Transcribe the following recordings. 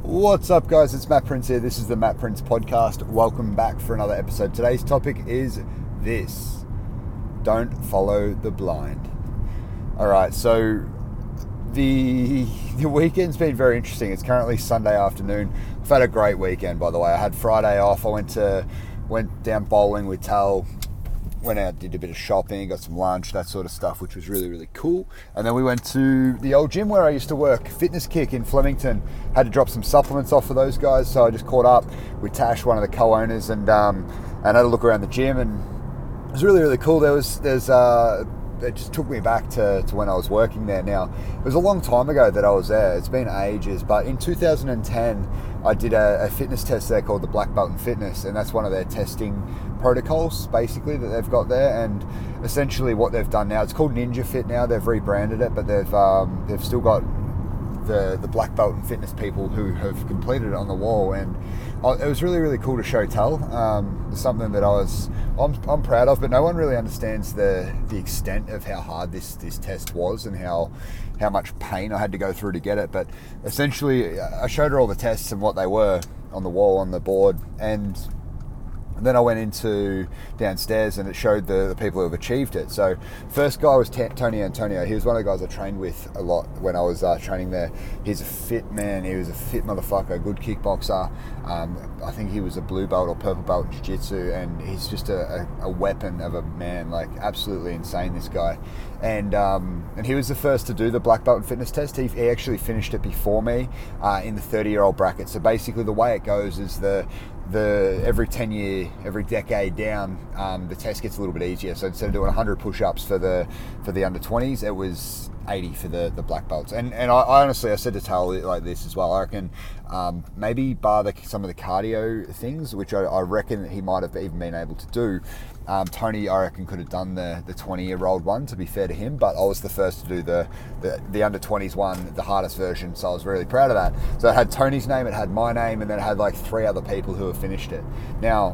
What's up, guys? It's Matt Prince here. This is the Matt Prince Podcast. Welcome back for another episode. Today's topic is this: don't follow the blind. All right, so the weekend's been very interesting. It's currently Sunday afternoon. I've had a great weekend, by the way. I had Friday off. I went down bowling with Tal. Went out, did a bit of shopping, got some lunch, that sort of stuff, which was really, really cool. And then we went to the old gym where I used to work, Fitness Kick in Flemington. Had to drop some supplements off for those guys, so I just caught up with Tash, one of the co-owners, and had a look around the gym, and it was really, really cool. It just took me back to when I was working there. Now, it was a long time ago that I was there. It's been ages, but in 2010, I did a fitness test there called the Black Belt in Fitness, and that's one of their testing protocols, basically, that they've got there. And essentially what they've done now, it's called Ninja Fit now. They've rebranded it, but they've still got the Black Belt in Fitness people who have completed it on the wall, and it was really, really cool to show Tal. It's something that I'm proud of, but no one really understands the extent of how hard this test was and how much pain I had to go through to get it. But essentially, I showed her all the tests and what they were on the wall, on the board, and then I went into downstairs and it showed the people who have achieved it. So first guy was Tony Antonio. He was one of the guys I trained with a lot when I was training there. He's a fit man. He was a fit motherfucker, a good kickboxer. I think he was a blue belt or purple belt in jiu-jitsu, and he's just a weapon of a man, like absolutely insane, this guy. And he was the first to do the black belt in fitness test. He actually finished it before me in the 30-year-old bracket. So basically the way it goes is every decade down, the test gets a little bit easier. So instead of doing 100 push-ups for the under 20s, it was 80 for the black belts. And I honestly, I said to Tal like this as well. I reckon maybe bar some of the cardio things, which I reckon that he might have even been able to do. Tony, I reckon, could have done the 20-year-old one, to be fair to him, but I was the first to do the under 20s one, the hardest version, so I was really proud of that. So it had Tony's name, it had my name, and then it had like 3 other people who have finished it. Now,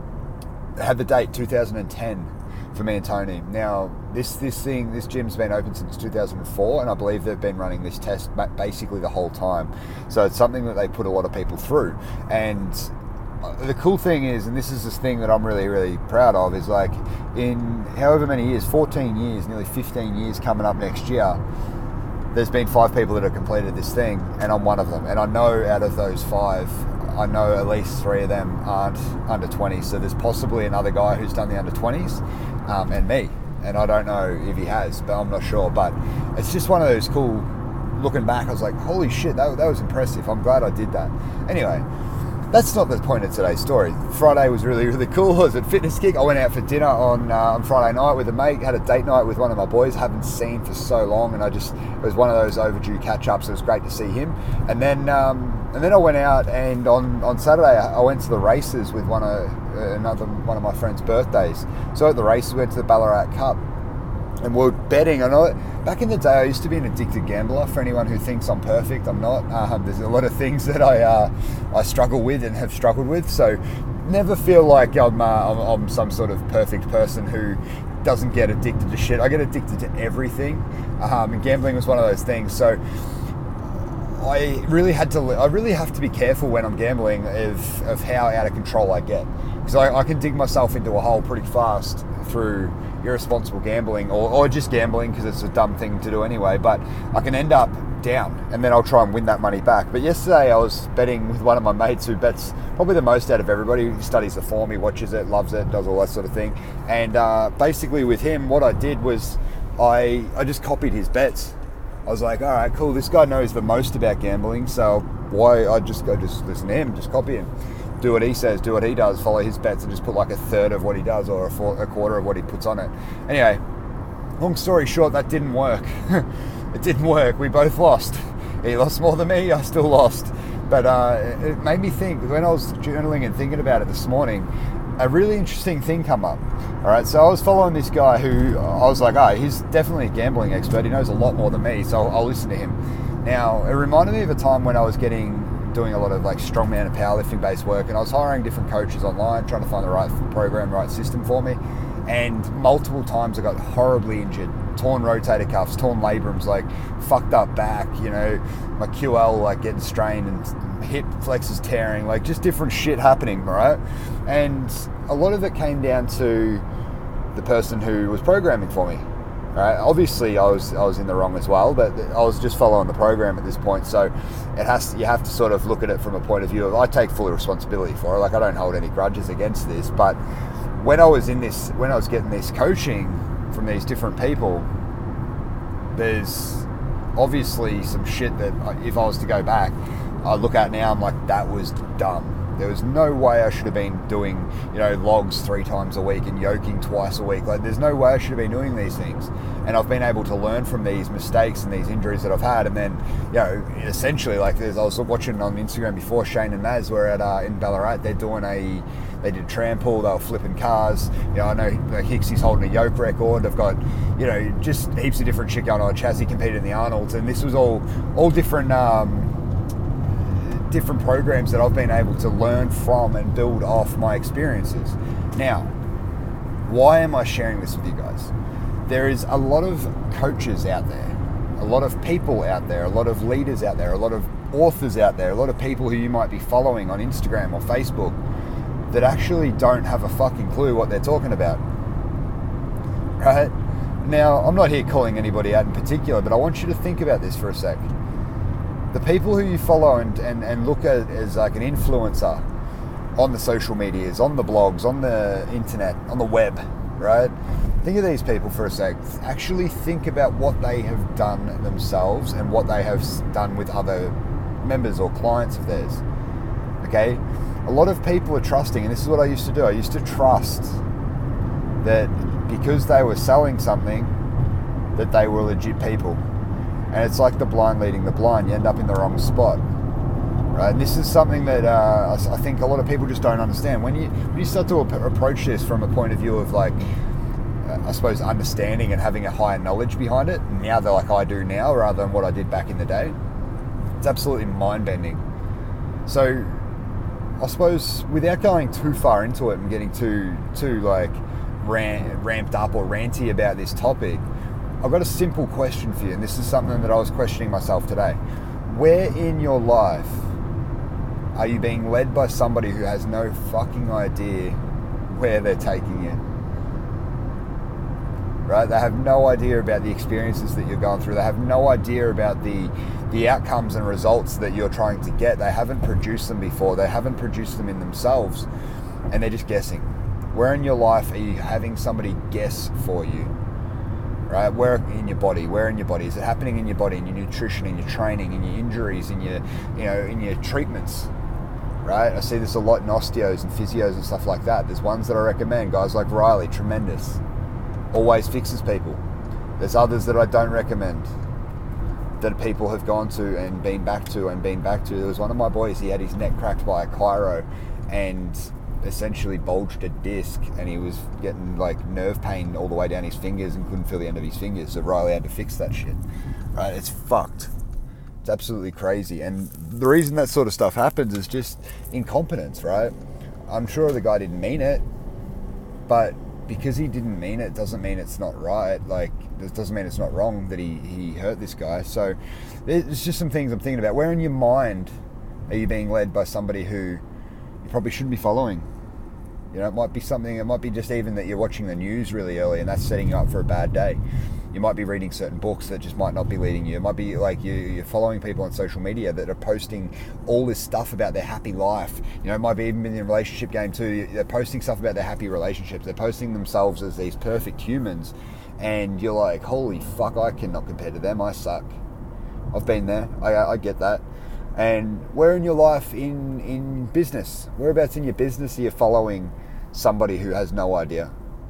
it had the date 2010 for me and Tony. Now, this gym's been open since 2004, and I believe they've been running this test basically the whole time. So it's something that they put a lot of people through. And the cool thing is, and this is this thing that I'm really, really proud of, is like in however many years, 14 years, nearly 15 years coming up next year, there's been 5 people that have completed this thing, and I'm one of them. And I know out of those 5, I know at least 3 of them aren't under 20. So there's possibly another guy who's done the under 20s, and me. And I don't know if he has, but I'm not sure. But it's just one of those cool, looking back, I was like, holy shit, that was impressive. I'm glad I did that. Anyway, that's not the point of today's story. Friday was really, really cool. I was at Fitness Kick. I went out for dinner on Friday night with a mate, had a date night with one of my boys, haven't seen for so long, and it was one of those overdue catch-ups. It was great to see him. And then I went out, and on Saturday I went to the races with one of my friend's birthdays. So at the races, we went to the Ballarat Cup, and we were betting. I know back in the day I used to be an addicted gambler. For anyone who thinks I'm perfect, I'm not. There's a lot of things that I struggle with and have struggled with. So never feel like I'm some sort of perfect person who doesn't get addicted to shit. I get addicted to everything, and gambling was one of those things. So I really have to be careful when I'm gambling of how out of control I get, because I can dig myself into a hole pretty fast through irresponsible gambling or just gambling because it's a dumb thing to do anyway. But I can end up down, and then I'll try and win that money back. But yesterday I was betting with one of my mates who bets probably the most out of everybody. He studies the form, he watches it, loves it, does all that sort of thing. And basically with him, what I did was I just copied his bets. I was like, all right, cool, this guy knows the most about gambling, so why I just listen to him, just copy him. Do what he says, do what he does, follow his bets, and just put like a third of what he does or a quarter of what he puts on it. Anyway, long story short, that didn't work. It didn't work. We both lost. He lost more than me, I still lost. But it made me think, when I was journaling and thinking about it this morning, a really interesting thing come up. All right, so I was following this guy who I was like, he's definitely a gambling expert. He knows a lot more than me, so I'll listen to him. Now, it reminded me of a time when I was doing a lot of like strongman and powerlifting based work, and I was hiring different coaches online, trying to find the right program, right system for me. And multiple times I got horribly injured torn rotator cuffs, torn labrums, like fucked up back, you know, my QL like getting strained and hip flexors tearing, like just different shit happening, right? And a lot of it came down to the person who was programming for me. Right? Obviously, I was in the wrong as well, but I was just following the program at this point. So you have to sort of look at it from a point of view of I take full responsibility for it. Like I don't hold any grudges against this. But when I was getting this coaching from these different people, there's obviously some shit that if I was to go back, I look at now, I'm like, that was dumb. There was no way I should have been doing, you know, logs 3 times a week and yoking twice a week. Like, there's no way I should have been doing these things. And I've been able to learn from these mistakes and these injuries that I've had. And then, you know, essentially, like, I was watching on Instagram before, Shane and Maz were at in Ballarat. They did tram pull. They were flipping cars. You know, I know like Hicksy's holding a yoke record. They've got, you know, just heaps of different shit going on. Chassis competed in the Arnolds, and this was all different. Different programs that I've been able to learn from and build off my experiences. Now, why am I sharing this with you guys? There is a lot of coaches out there, a lot of people out there, a lot of leaders out there, a lot of authors out there, a lot of people who you might be following on Instagram or Facebook that actually don't have a fucking clue what they're talking about. Right? Now, I'm not here calling anybody out in particular, but I want you to think about this for a sec. The people who you follow and look at as like an influencer on the social medias, on the blogs, on the internet, on the web, right? Think of these people for a sec. Actually think about what they have done themselves and what they have done with other members or clients of theirs. Okay? A lot of people are trusting, and this is what I used to do. I used to trust that because they were selling something, that they were legit people. And it's like the blind leading the blind. You end up in the wrong spot, right? And this is something that I think a lot of people just don't understand. When you start to approach this from a point of view of like, I suppose, understanding and having a higher knowledge behind it, now they're like I do now rather than what I did back in the day, it's absolutely mind-bending. So I suppose without going too far into it and getting too like ramped up or ranty about this topic, I've got a simple question for you, and this is something that I was questioning myself today. Where in your life are you being led by somebody who has no fucking idea where they're taking you? Right? They have no idea about the experiences that you're going through. They have no idea about the outcomes and results that you're trying to get. They haven't produced them before. They haven't produced them in themselves, and they're just guessing. Where in your life are you having somebody guess for you? Right? Where in your body? Where in your body? Is it happening in your body, in your nutrition, in your training, in your injuries, in your, you know, in your treatments? Right? I see this a lot in osteos and physios and stuff like that. There's ones that I recommend. Guys like Riley, tremendous. Always fixes people. There's others that I don't recommend that people have gone to and been back to and been back to. There was one of my boys, he had his neck cracked by a chiro and essentially bulged a disc, and he was getting like nerve pain all the way down his fingers and couldn't feel the end of his fingers, so Riley had to fix that shit. Right? It's fucked. It's absolutely crazy. And the reason that sort of stuff happens is just incompetence, right? I'm sure the guy didn't mean it, but because he didn't mean it doesn't mean it's not right. Like, it doesn't mean it's not wrong that he hurt this guy. So there's just some things I'm thinking about. Where in your mind are you being led by somebody who you probably shouldn't be following? You know, it might be something, it might be just even that you're watching the news really early and that's setting you up for a bad day. You might be reading certain books that just might not be leading you. It might be like you're following people on social media that are posting all this stuff about their happy life. You know, it might be even in the relationship game too. They're posting stuff about their happy relationships. They're posting themselves as these perfect humans. And you're like, holy fuck, I cannot compare to them. I suck. I've been there. I get that. And where in your life in business? Whereabouts in your business are you following somebody who has no idea?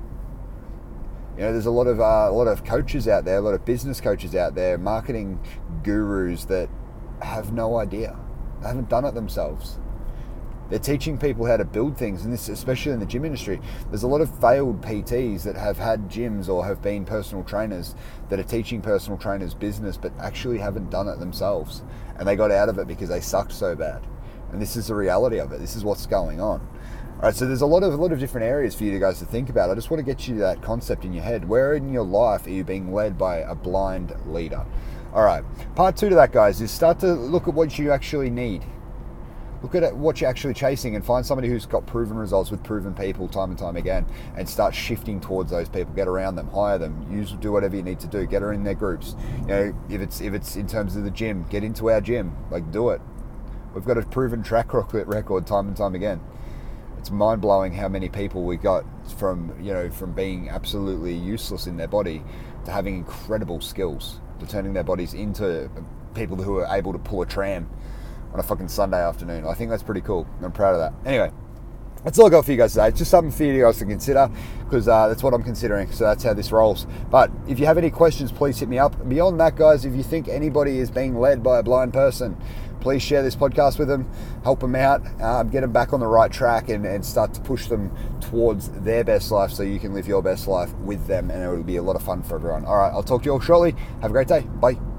You know, there's a lot of coaches out there, a lot of business coaches out there, marketing gurus that have no idea. They haven't done it themselves. They're teaching people how to build things, and this, especially in the gym industry, there's a lot of failed PTs that have had gyms or have been personal trainers that are teaching personal trainers business, but actually haven't done it themselves, and they got out of it because they sucked so bad. And this is the reality of it. This is what's going on. All right, so there's a lot of different areas for you guys to think about. I just want to get you that concept in your head. Where in your life are you being led by a blind leader? All right, part 2 to that, guys, is start to look at what you actually need. Look at what you're actually chasing and find somebody who's got proven results with proven people time and time again, and start shifting towards those people. Get around them, hire them, do whatever you need to do. Get her in their groups. You know, if it's in terms of the gym, get into our gym. Like, do it. We've got a proven track record time and time again. It's mind-blowing how many people we got from being absolutely useless in their body to having incredible skills, to turning their bodies into people who are able to pull a tram on a fucking Sunday afternoon. I think that's pretty cool. I'm proud of that. Anyway, that's all I got for you guys today. It's just something for you guys to consider, because that's what I'm considering. So that's how this rolls. But if you have any questions, please hit me up. And beyond that, guys, if you think anybody is being led by a blind person, please share this podcast with them, help them out, get them back on the right track, and start to push them towards their best life so you can live your best life with them, and it will be a lot of fun for everyone. All right, I'll talk to you all shortly. Have a great day. Bye.